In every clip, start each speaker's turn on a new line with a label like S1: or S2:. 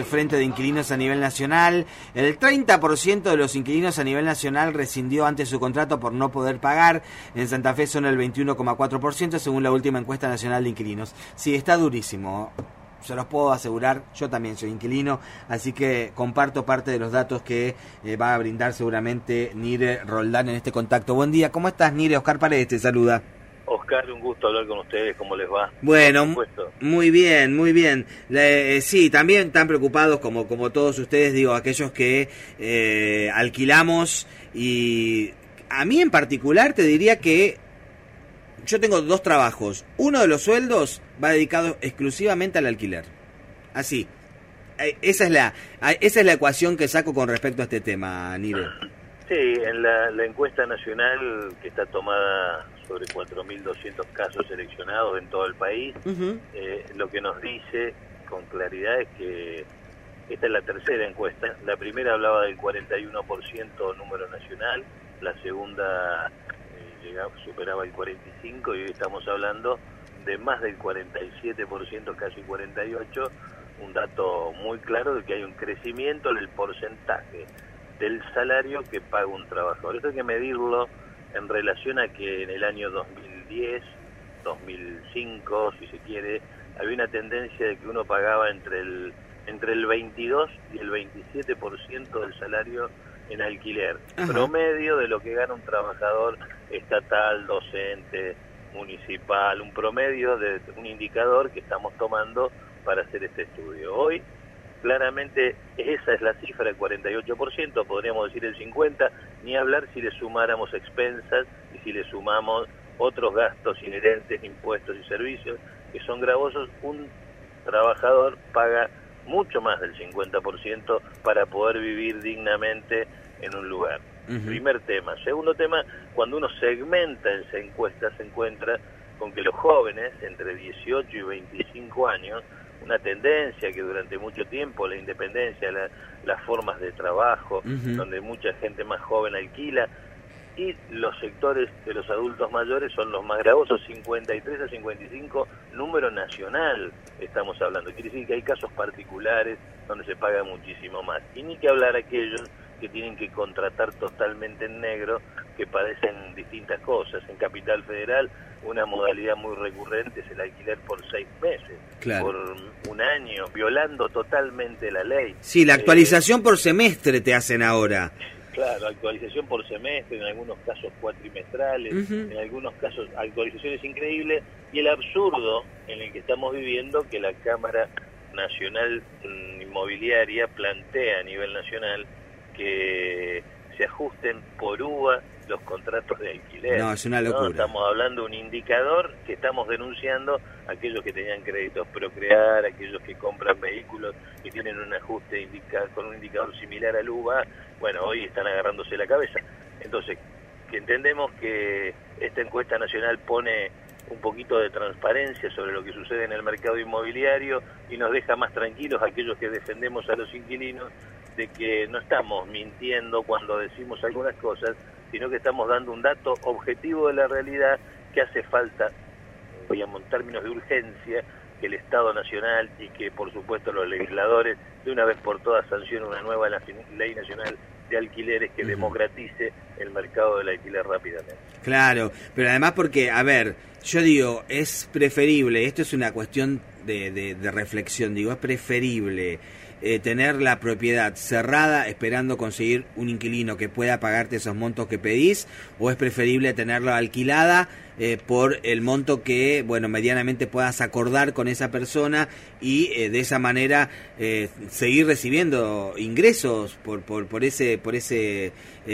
S1: Frente de Inquilinos a nivel nacional. El 30% de los inquilinos a nivel nacional rescindió antes su contrato por no poder pagar. En Santa Fe son el 21,4% según la última encuesta nacional de inquilinos. Sí, está durísimo. Se los puedo asegurar, yo también soy inquilino, así que comparto parte de los datos que va a brindar seguramente Nire Roldán en este contacto. Buen día, ¿cómo estás, Nire? Oscar Paredes te saluda.
S2: Oscar, un gusto hablar con ustedes, ¿cómo les va?
S1: Bueno, muy bien, muy bien. Sí, también están preocupados como todos ustedes, digo, aquellos que alquilamos, y a mí en particular te diría que yo tengo dos trabajos. Uno de los sueldos va dedicado exclusivamente al alquiler. Así. Esa es la ecuación que saco con respecto a este tema, Nire.
S2: Sí, en la encuesta nacional que está tomada sobre 4.200 casos seleccionados en todo el país, lo que nos dice con claridad es que esta es la tercera encuesta. La primera hablaba del 41% número nacional, la segunda superaba el 45% y hoy estamos hablando de más del 47%, casi 48%, un dato muy claro de que hay un crecimiento en el porcentaje del salario que paga un trabajador. Esto hay que medirlo en relación a que en el año 2010, 2005, si se quiere, había una tendencia de que uno pagaba entre el 22 y el 27% del salario en alquiler, promedio de lo que gana un trabajador estatal, docente, municipal, un promedio de un indicador que estamos tomando para hacer este estudio. Hoy, claramente, esa es la cifra, el 48%, podríamos decir el 50%, ni hablar si le sumáramos expensas y si le sumamos otros gastos inherentes, impuestos y servicios, que son gravosos. Un trabajador paga mucho más del 50% para poder vivir dignamente en un lugar. Primer tema. Segundo tema, cuando uno segmenta esa encuesta, se encuentra con que los jóvenes, entre 18 y 25 años, una tendencia que durante mucho tiempo, la independencia, las formas de trabajo, donde mucha gente más joven alquila, y los sectores de los adultos mayores son los más gravosos, 53 a 55, número nacional estamos hablando. Quiere decir que hay casos particulares donde se paga muchísimo más. Y ni que hablar aquellos que tienen que contratar totalmente en negro, que padecen distintas cosas. En Capital Federal, una modalidad muy recurrente es el alquiler por 6 meses, por un año, violando totalmente la ley.
S1: Sí, la actualización por semestre te hacen ahora.
S2: Claro, actualización por semestre, en algunos casos cuatrimestrales, en algunos casos actualizaciones increíbles, y el absurdo en el que estamos viviendo, que la Cámara Nacional Inmobiliaria plantea a nivel nacional que se ajusten por UVA los contratos de alquiler.
S1: No, es una locura.
S2: ¿No? Estamos hablando de un indicador que estamos denunciando a aquellos que tenían créditos Procrear, aquellos que compran vehículos que tienen un ajuste con un indicador similar al UVA. Bueno, hoy están agarrándose la cabeza. Entonces, que entendemos que esta encuesta nacional pone un poquito de transparencia sobre lo que sucede en el mercado inmobiliario y nos deja más tranquilos a aquellos que defendemos a los inquilinos, de que no estamos mintiendo cuando decimos algunas cosas, sino que estamos dando un dato objetivo de la realidad, que hace falta, digamos, en términos de urgencia, que el Estado Nacional y que, por supuesto, los legisladores de una vez por todas sancionen una nueva ley nacional de alquileres que democratice el mercado del alquiler rápidamente.
S1: Claro, pero además porque, a ver, yo digo, es preferible, esto es una cuestión de reflexión, digo, es preferible tener la propiedad cerrada esperando conseguir un inquilino que pueda pagarte esos montos que pedís, o es preferible tenerla alquilada por el monto que, bueno, medianamente puedas acordar con esa persona y de esa manera seguir recibiendo ingresos por ese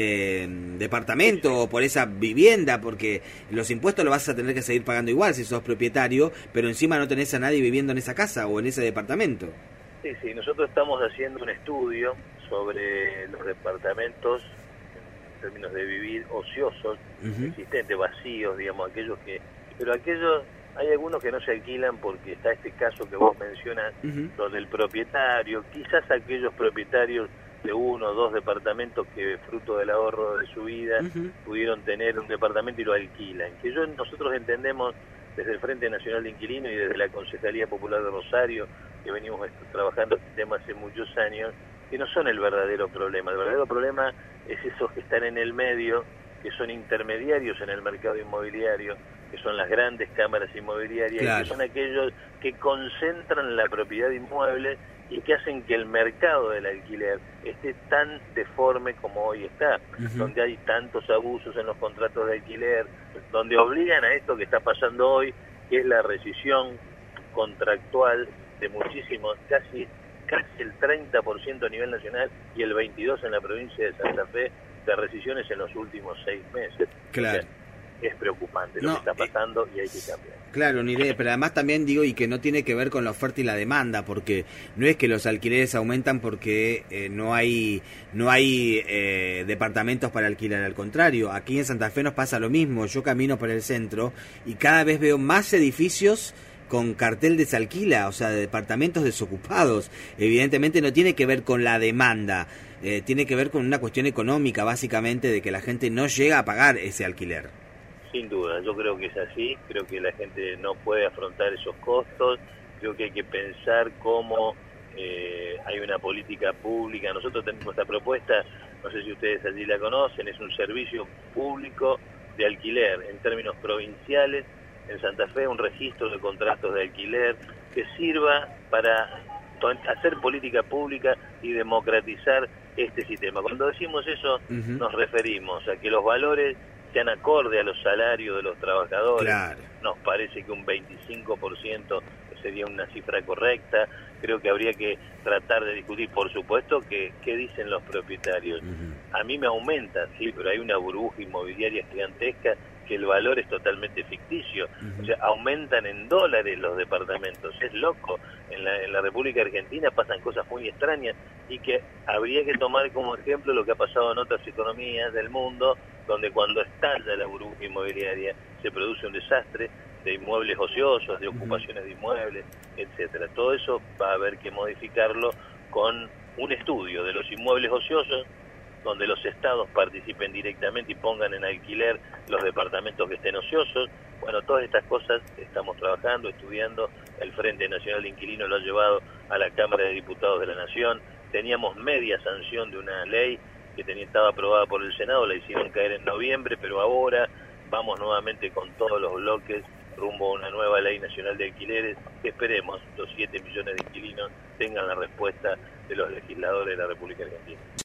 S1: departamento o por esa vivienda, porque los impuestos los vas a tener que seguir pagando igual si sos propietario, pero encima no tenés a nadie viviendo en esa casa o en ese departamento.
S2: Sí, nosotros estamos haciendo un estudio sobre los departamentos en términos de vivir ociosos, existentes, vacíos, digamos, pero hay algunos que no se alquilan porque está este caso que vos mencionas, lo del propietario, quizás aquellos propietarios de 1 o 2 departamentos que fruto del ahorro de su vida pudieron tener un departamento y lo alquilan, que nosotros entendemos desde el Frente Nacional de Inquilinos y desde la Concejalía Popular de Rosario, que venimos trabajando este tema hace muchos años, que no son el verdadero problema. El verdadero problema es esos que están en el medio, que son intermediarios en el mercado inmobiliario, que son las grandes cámaras inmobiliarias, claro, y que son aquellos que concentran la propiedad inmueble y que hacen que el mercado del alquiler esté tan deforme como hoy está, donde hay tantos abusos en los contratos de alquiler, donde obligan a esto que está pasando hoy, que es la rescisión contractual de muchísimos, casi el 30% a nivel nacional y el 22% en la provincia de Santa Fe, de rescisiones en los últimos 6 meses.
S1: Claro.
S2: O sea, es preocupante lo que está pasando y hay que cambiar.
S1: Claro, Niré, pero además también digo, y que no tiene que ver con la oferta y la demanda, porque no es que los alquileres aumentan porque no hay departamentos para alquilar, al contrario, aquí en Santa Fe nos pasa lo mismo. Yo camino por el centro y cada vez veo más edificios con cartel desalquila, o sea, de departamentos desocupados. Evidentemente no tiene que ver con la demanda, tiene que ver con una cuestión económica, básicamente, de que la gente no llega a pagar ese alquiler.
S2: Sin duda, yo creo que es así, creo que la gente no puede afrontar esos costos, creo que hay que pensar cómo hay una política pública. Nosotros tenemos esta propuesta, no sé si ustedes allí la conocen, es un servicio público de alquiler en términos provinciales, en Santa Fe, un registro de contratos de alquiler que sirva para hacer política pública y democratizar este sistema. Cuando decimos eso, nos referimos a que los valores sean acorde a los salarios de los trabajadores. Claro. Nos parece que un 25% sería una cifra correcta. Creo que habría que tratar de discutir, por supuesto, qué dicen los propietarios. A mí me aumenta, sí, pero hay una burbuja inmobiliaria gigantesca que el valor es totalmente ficticio. O sea, aumentan en dólares los departamentos. Es loco. En la República Argentina pasan cosas muy extrañas y que habría que tomar como ejemplo lo que ha pasado en otras economías del mundo, donde cuando estalla la burbuja inmobiliaria se produce un desastre de inmuebles ociosos, de ocupaciones de inmuebles, etcétera. Todo eso va a haber que modificarlo con un estudio de los inmuebles ociosos, donde los estados participen directamente y pongan en alquiler los departamentos que estén ociosos. Bueno, todas estas cosas estamos trabajando, estudiando. El Frente Nacional de Inquilinos lo ha llevado a la Cámara de Diputados de la Nación. Teníamos media sanción de una ley que estaba aprobada por el Senado, la hicieron caer en noviembre, pero ahora vamos nuevamente con todos los bloques rumbo a una nueva ley nacional de alquileres, que esperemos los 7 millones de inquilinos tengan la respuesta de los legisladores de la República Argentina.